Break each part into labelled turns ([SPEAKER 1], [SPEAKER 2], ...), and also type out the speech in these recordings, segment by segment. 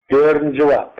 [SPEAKER 1] Dördüncü cevap.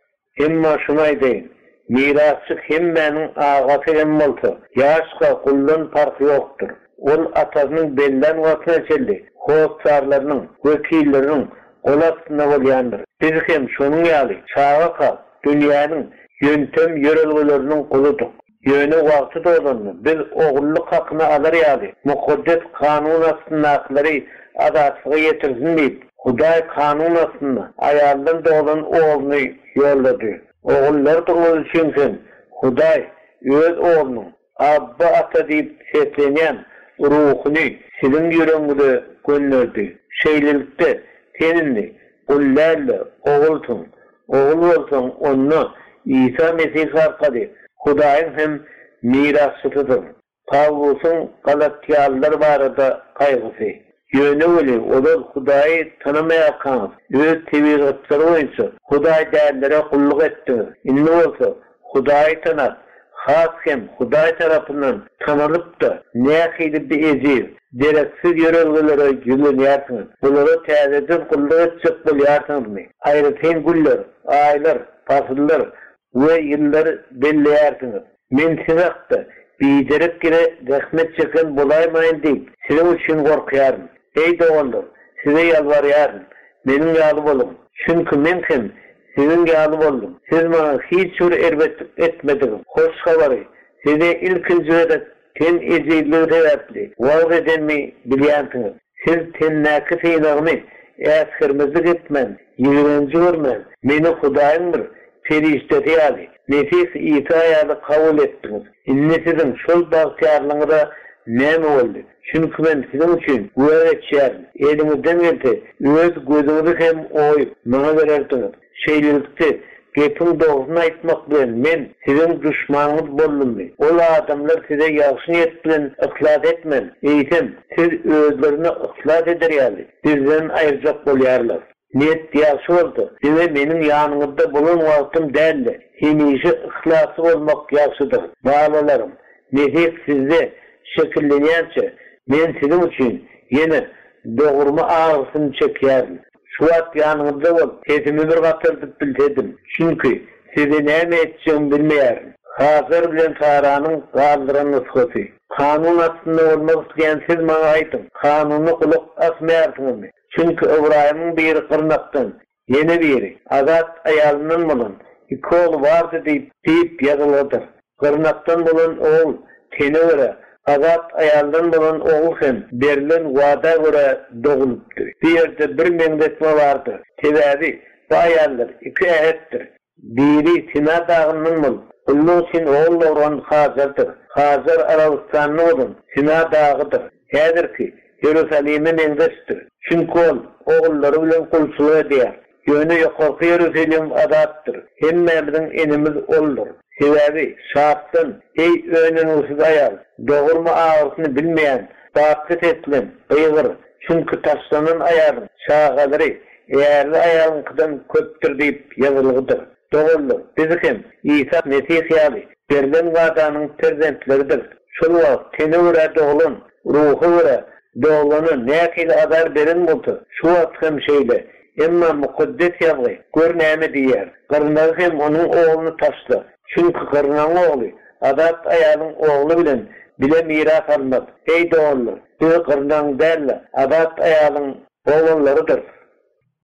[SPEAKER 1] Emma şunay deyin. Mirasçı hemmenin ağatı emmaltı. Yaşka kullun farkı yoktur. Ol atasının belden vatına çeldi. Hoğuzlarlarının, vekillerinin olasına olyandır. Biz hem şunun yali, çağa kal, dünyanın yöntem yörelgelerinin kuluduk. Yönü vakti dolanını, biz oğulluk hakkını alır yali. Mukaddes kanun aslında hakları adatsıga yetirsin deyip, Huday kanun aslında ayardan dolan oğlunu yolladı. Oğullar doğru çünkü Huday öz oğlunun Abba ata deyip seslenyen ruhunu sizin yüreğinize gönderdi. Şeylilikte tenini kullerle oğulsun. Oğul olsun onu İsa Mesih arkadı. Hudayın hem mirasçıdır. Pavlus'un Galatyalılar barada kaygısı. Yönü öyle olur Huday'ı tanımayakanız. Öz tebigatları oyuncu. Huday değerlere kulluk etti. İnne olsa Huday'ı tanır. Has hem Huday tarafından tanılıp da neyakili bir ezir, gereksiz yörelgelere yürüyersiniz. Bunları tezeden kulluk edecek buluyarsınız mı? Ayrıtayın güller, aylar, fasıllar ve yılları belleyersiniz. Men sinakta biderek gire rahmet çeken bulaymayın deyip sizin için korkuyarım. Ey doğallar, size yalvarıyarım. Benim yalım olun. Çünkü men hem sizin yalım oldum. Siz bana hiç etmediniz. Hoş havari. Size ilkinci ve ten ezilliği sebepli. Vaz edenmi biliyansınız. Siz tennaki seynağımı eskirmizlik etmen, yığıncı görmen. Beni Hudayındır. Ferişteti ali. Nefis İsa ayarlı kabul ettiniz. İnne sizin şol bahtiyarlığına ne mi oldu? Çünkü ben sizin için güve çeğerim. Elimizden geldi. Öz gözünüzü hem oyup bana vererdiniz. Şeylilikte gepin doğrusunu aytmak bilen men sizin düşmanınız boldum. Ola adamlar size yaxşı niyet bilen ıhlat etmen. Eysem siz özlerini ıhlat eder yani. Bizden ayıracak bolyarlar. Niyet yaxşı oldu. Size benim yanınızda bulun vaktim değerli. Hemişe ıhlası olmak yaxşıdır. Bağlılarım. Mesih sizde şekilleniyence men sizin için yine doğurma ağrısını çekerim. Şu at yanınızda ol. Sesimi bir katırdıp bilsedim. Çünkü size ne edeceğimi bilmeyerim. Hazır bilen Tara'nın kaldıran nüshası. Kanun aslında olmak isteyen siz bana aytın. Kanunu kulak asmayarsınız mı? Çünkü İbrahim'in bir kırnaktan yeni biri azat ayalının bulun. İki oğlu vardı deyip yazılıdır. Kırnaktan bulun oğul teni göre azat ayaldan bulun oğul hem berilen vada göre doğuluptur. Bir yerde bir mendetme vardır. Sebebi bu ayallar iki ayettir. Biri Sina dağının bulun. Kullu için oğul doğuran Hazır'dır. Hazır Arabistan'ın olun. Sina dağıdır. Hedir ki Yerusalim'in endestir. Çünkü oğulları bilen kulçuluğu eder. Yönü yukarı Yerusalim adattır. Hemmemizin enimiz olur. Sebebi şarttan ey önünüzü ayal. Doğurma ağrısını bilmeyen, bakıt etmen, ıygır. Çünkü taşlanın ayarın, şağaları, eğerli ayarınkıdan köptür deyip yazılıdır. Doğulur. Bizim İsa Mesih yali, Berlin Gadanın terzentleridir. Şol vaqt teni vura doğulun, ruhu vura doğulanı nekil adar berin buldu. Şu vaqt hem şeyle, emma mukaddes yazgı, gör näme diyer. Kırnağı hem onun oğlunu taşlı. Çünkü kırnağın oğlu, adat ayalın oğlu bile miras almaz. Ey doğulur, bir kırnağın derle, adat ayalın oğullarıdır.